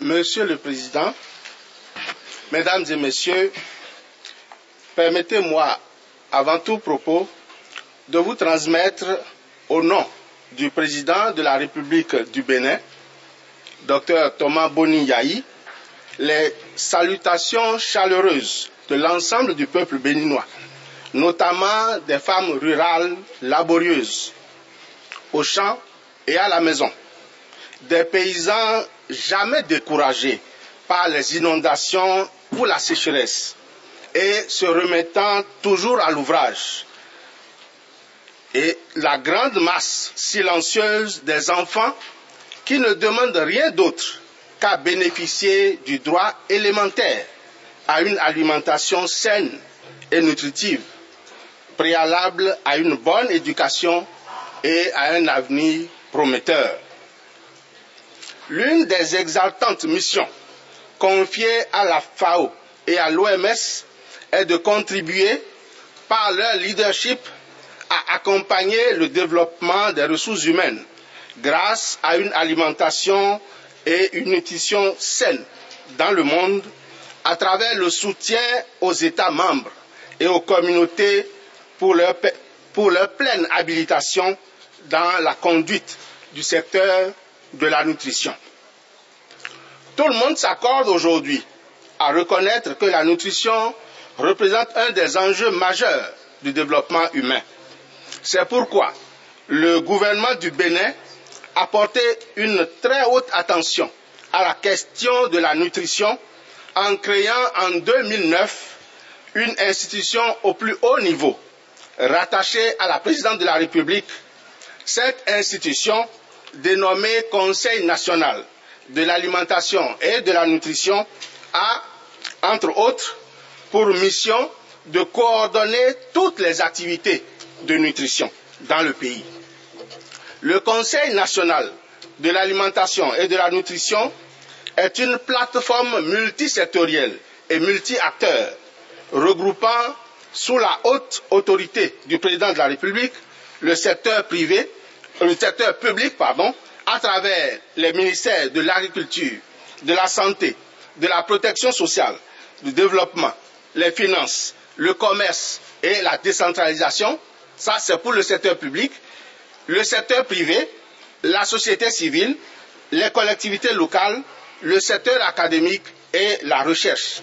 Monsieur le Président, Mesdames et Messieurs, permettez-moi, avant tout propos, de vous transmettre au nom du Président de la République du Bénin, Dr Thomas Boni Yahi, les salutations chaleureuses de l'ensemble du peuple béninois, notamment des femmes rurales laborieuses, au champ et à la maison, des paysans jamais découragés par les inondations ou la sécheresse et se remettant toujours à l'ouvrage, et la grande masse silencieuse des enfants qui ne demandent rien d'autre qu'à bénéficier du droit élémentaire à une alimentation saine et nutritive, préalable à une bonne éducation et à un avenir prometteur. L'une des exaltantes missions confiées à la FAO et à l'OMS est de contribuer par leur leadership à accompagner le développement des ressources humaines grâce à une alimentation et une nutrition saine dans le monde à travers le soutien aux États membres et aux communautés pour leur pleine habilitation dans la conduite du secteur de la nutrition. Tout le monde s'accorde aujourd'hui à reconnaître que la nutrition représente un des enjeux majeurs du développement humain. C'est pourquoi le gouvernement du Bénin a porté une très haute attention à la question de la nutrition en créant en 2009 une institution au plus haut niveau rattachée à la présidente de la République. Cette institution, dénommée Conseil national de l'alimentation et de la nutrition, a, entre autres, pour mission de coordonner toutes les activités de nutrition dans le pays. Le Conseil national de l'alimentation et de la nutrition est une plateforme multisectorielle et multi-acteurs regroupant sous la haute autorité du président de la République le secteur public, à travers les ministères de l'Agriculture, de la Santé, de la Protection sociale, du Développement, les finances, le commerce et la décentralisation. Ça, c'est pour le secteur public. Le secteur privé, la société civile, les collectivités locales, le secteur académique et la recherche.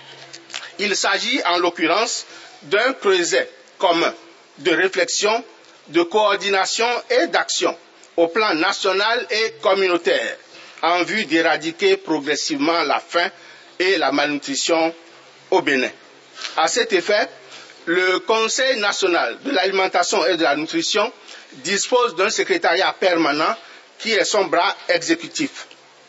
Il s'agit en l'occurrence d'un creuset commun de réflexion, de coordination et d'action au plan national et communautaire en vue d'éradiquer progressivement la faim et la malnutrition au Bénin. À cet effet, le Conseil national de l'alimentation et de la nutrition dispose d'un secrétariat permanent qui est son bras exécutif.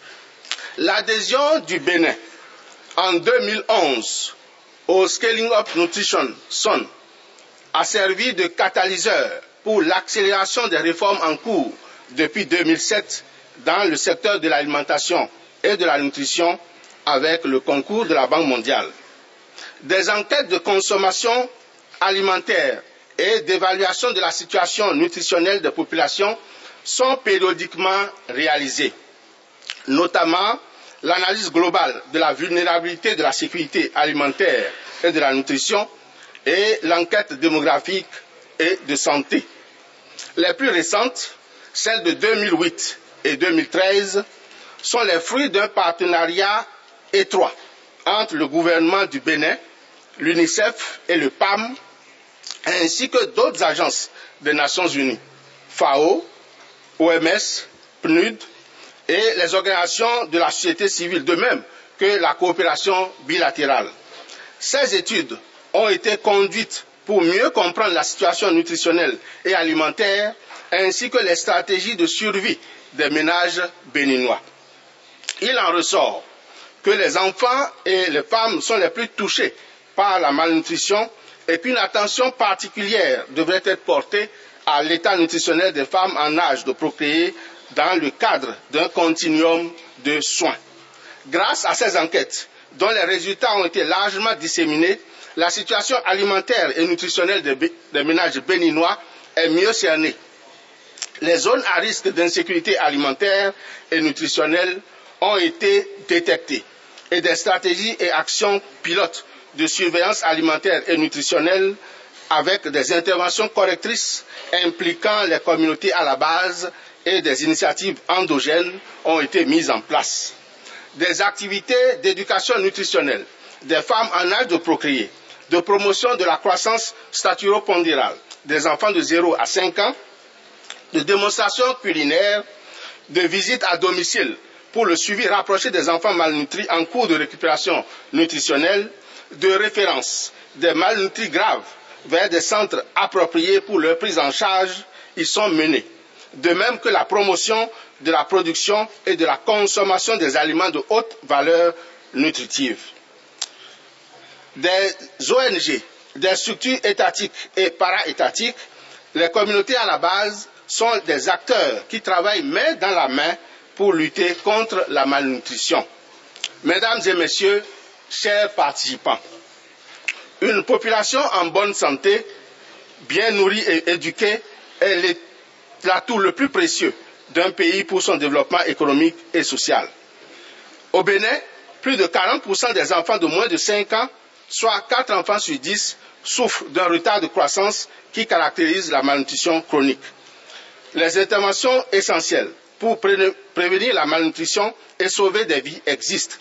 L'adhésion du Bénin en 2011 au Scaling Up Nutrition SUN a servi de catalyseur pour l'accélération des réformes en cours depuis 2007 dans le secteur de l'alimentation et de la nutrition avec le concours de la Banque mondiale. Des enquêtes de consommation alimentaire et d'évaluation de la situation nutritionnelle des populations sont périodiquement réalisées, notamment l'analyse globale de la vulnérabilité de la sécurité alimentaire et de la nutrition et l'enquête démographique et de santé. Les plus récentes, celles de 2008 et 2013, sont les fruits d'un partenariat étroit entre le gouvernement du Bénin, l'UNICEF et le PAM, ainsi que d'autres agences des Nations Unies, FAO, OMS, PNUD et les organisations de la société civile, de même que la coopération bilatérale. Ces études ont été conduites pour mieux comprendre la situation nutritionnelle et alimentaire, ainsi que les stratégies de survie des ménages béninois. Il en ressort que les enfants et les femmes sont les plus touchés par la malnutrition et qu'une attention particulière devrait être portée à l'état nutritionnel des femmes en âge de procréer dans le cadre d'un continuum de soins. Grâce à ces enquêtes, dont les résultats ont été largement disséminés, la situation alimentaire et nutritionnelle des ménages béninois est mieux cernée. Les zones à risque d'insécurité alimentaire et nutritionnelle ont été détectés et des stratégies et actions pilotes de surveillance alimentaire et nutritionnelle avec des interventions correctrices impliquant les communautés à la base et des initiatives endogènes ont été mises en place. Des activités d'éducation nutritionnelle des femmes en âge de procréer, de promotion de la croissance staturo-pondérale des enfants de 0 à 5 ans, de démonstrations culinaires, de visites à domicile pour le suivi rapproché des enfants malnutris en cours de récupération nutritionnelle, de référence des malnutris graves vers des centres appropriés pour leur prise en charge y sont menées, de même que la promotion de la production et de la consommation des aliments de haute valeur nutritive. Des ONG, des structures étatiques et para-étatiques, les communautés à la base sont des acteurs qui travaillent main dans la main pour lutter contre la malnutrition. Mesdames et messieurs, chers participants, une population en bonne santé, bien nourrie et éduquée est l'atout le plus précieux d'un pays pour son développement économique et social. Au Bénin, plus de 40% des enfants de moins de 5 ans, soit 4 enfants sur 10, souffrent d'un retard de croissance qui caractérise la malnutrition chronique. Les interventions essentielles pour prévenir la malnutrition et sauver des vies existent.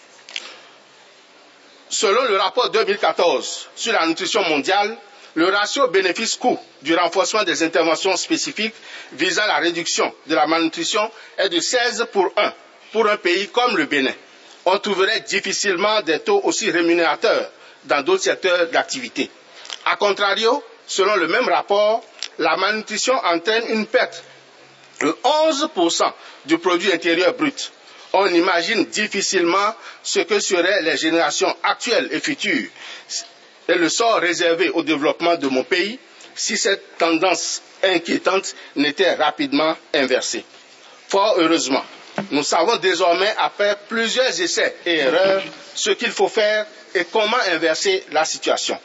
Selon le rapport 2014 sur la nutrition mondiale, le ratio bénéfice-coût du renforcement des interventions spécifiques visant la réduction de la malnutrition est de 16 pour 1 pour un pays comme le Bénin. On trouverait difficilement des taux aussi rémunérateurs dans d'autres secteurs d'activité. A contrario, selon le même rapport, la malnutrition entraîne une perte de 11% du produit intérieur brut. On imagine difficilement ce que seraient les générations actuelles et futures et le sort réservé au développement de mon pays si cette tendance inquiétante n'était rapidement inversée. Fort heureusement, nous savons désormais, après plusieurs essais et erreurs, ce qu'il faut faire et comment inverser la situation.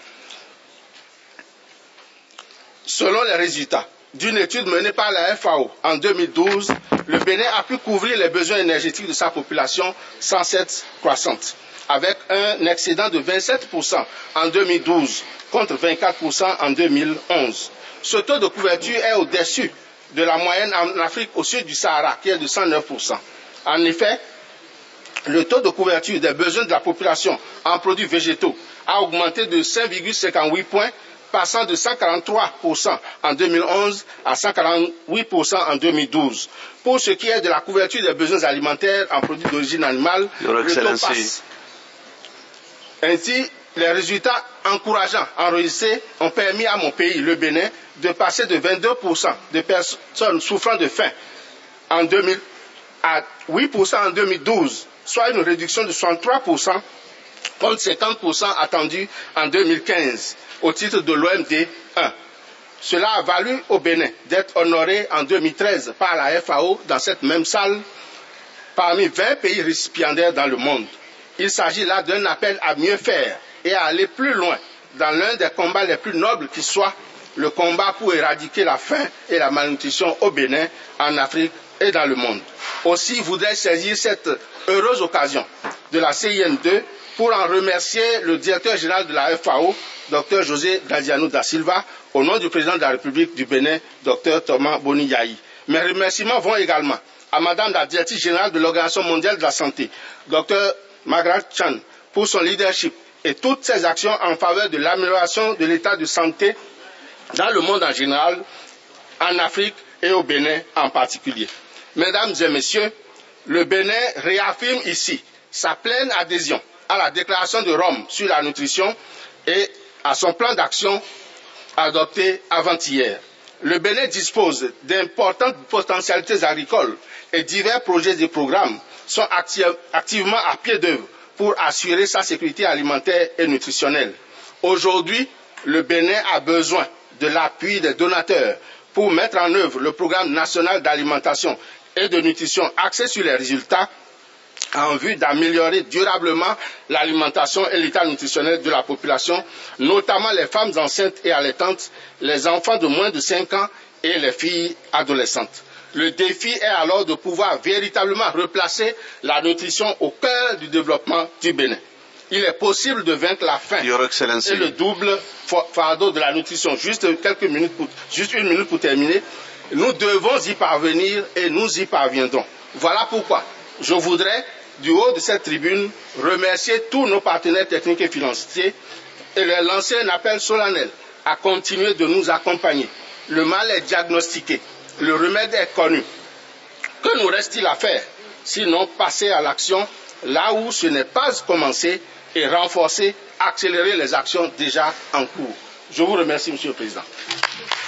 Selon les résultats d'une étude menée par la FAO en 2012, le Bénin a pu couvrir les besoins énergétiques de sa population sans cesse croissante, avec un excédent de 27% en 2012 contre 24% en 2011. Ce taux de couverture est au-dessus de la moyenne en Afrique au sud du Sahara, qui est de 109%. En effet, le taux de couverture des besoins de la population en produits végétaux a augmenté de 5,58 points, passant de 143% en 2011 à 148% en 2012. Pour ce qui est de la couverture des besoins alimentaires en produits d'origine animale, le taux passe. Ainsi, les résultats encourageants enregistrés ont permis à mon pays, le Bénin, de passer de 22% de personnes souffrant de faim en 2000 à 8% en 2012, soit une réduction de 63% contre 50% attendu en 2015 au titre de l'OMD 1. Cela a valu au Bénin d'être honoré en 2013 par la FAO dans cette même salle parmi 20 pays récipiendaires dans le monde. Il s'agit là d'un appel à mieux faire et à aller plus loin dans l'un des combats les plus nobles qui soit, le combat pour éradiquer la faim et la malnutrition au Bénin, en Afrique et dans le monde. Aussi, je voudrais saisir cette heureuse occasion de la CIN2 pour en remercier le directeur général de la FAO, Dr José Graziano da Silva, au nom du président de la République du Bénin, Dr Thomas Boni Yahi. Mes remerciements vont également à Madame la directrice générale de l'Organisation mondiale de la santé, Dr Margaret Chan, pour son leadership et toutes ses actions en faveur de l'amélioration de l'état de santé dans le monde en général, en Afrique et au Bénin en particulier. Mesdames et messieurs, le Bénin réaffirme ici sa pleine adhésion à la déclaration de Rome sur la nutrition et à son plan d'action adopté avant-hier. Le Bénin dispose d'importantes potentialités agricoles et divers projets et programmes sont activement à pied d'œuvre pour assurer sa sécurité alimentaire et nutritionnelle. Aujourd'hui, le Bénin a besoin de l'appui des donateurs pour mettre en œuvre le programme national d'alimentation et de nutrition axé sur les résultats en vue d'améliorer durablement l'alimentation et l'état nutritionnel de la population, notamment les femmes enceintes et allaitantes, les enfants de moins de 5 ans et les filles adolescentes. Le défi est alors de pouvoir véritablement replacer la nutrition au cœur du développement du Bénin. Il est possible de vaincre la faim et le double fardeau de la nutrition. Juste une minute pour terminer. Nous devons y parvenir et nous y parviendrons. Voilà pourquoi je voudrais, du haut de cette tribune, remercier tous nos partenaires techniques et financiers et leur lancer un appel solennel à continuer de nous accompagner. Le mal est diagnostiqué, le remède est connu. Que nous reste-t-il à faire? Sinon passer à l'action là où ce n'est pas commencé et renforcer, accélérer les actions déjà en cours. Je vous remercie, Monsieur le Président.